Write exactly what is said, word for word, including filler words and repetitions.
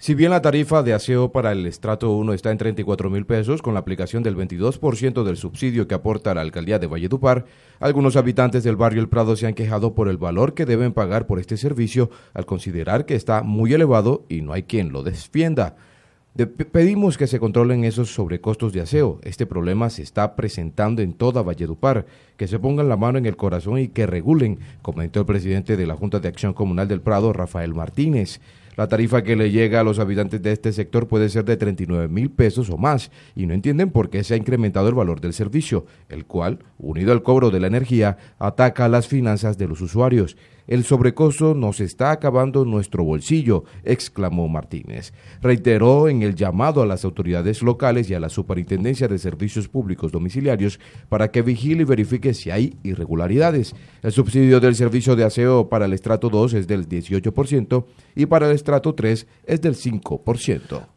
Si bien la tarifa de aseo para el estrato uno está en treinta y cuatro mil pesos, con la aplicación del veintidós por ciento del subsidio que aporta la alcaldía de Valledupar, algunos habitantes del barrio El Prado se han quejado por el valor que deben pagar por este servicio, al considerar que está muy elevado y no hay quien lo defienda. De pedimos que se controlen esos sobrecostos de aseo. Este problema se está presentando en toda Valledupar. Que se pongan la mano en el corazón y que regulen, comentó el presidente de la Junta de Acción Comunal del Prado, Rafael Martínez. La tarifa que le llega a los habitantes de este sector puede ser de treinta y nueve mil pesos o más, y no entienden por qué se ha incrementado el valor del servicio, el cual, unido al cobro de la energía, ataca a las finanzas de los usuarios. El sobrecosto nos está acabando nuestro bolsillo, exclamó Martínez. Reiteró en el llamado a las autoridades locales y a la Superintendencia de Servicios Públicos Domiciliarios para que vigile y verifique si hay irregularidades. El subsidio del servicio de aseo para el estrato dos es del dieciocho por ciento y para el estrato tres es del cinco por ciento.